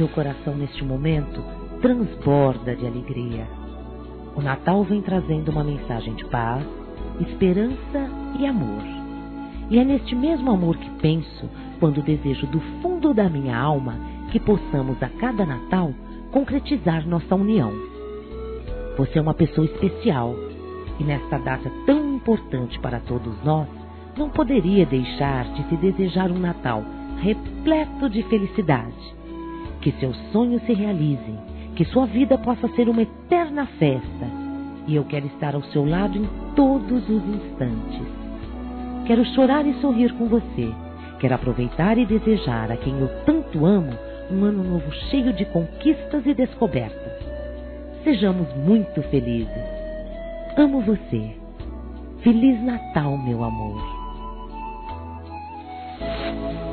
Meu coração neste momento transborda de alegria. O Natal vem trazendo uma mensagem de paz, esperança e amor. E é neste mesmo amor que penso quando desejo do fundo da minha alma que possamos a cada Natal concretizar nossa união. Você é uma pessoa especial e nesta data tão importante para todos nós, não poderia deixar de se desejar um Natal repleto de felicidade. Que seus sonhos se realizem, que sua vida possa ser uma eterna festa. E eu quero estar ao seu lado em todos os instantes. Quero chorar e sorrir com você. Quero aproveitar e desejar a quem eu tanto amo um ano novo cheio de conquistas e descobertas. Sejamos muito felizes. Amo você. Feliz Natal, meu amor.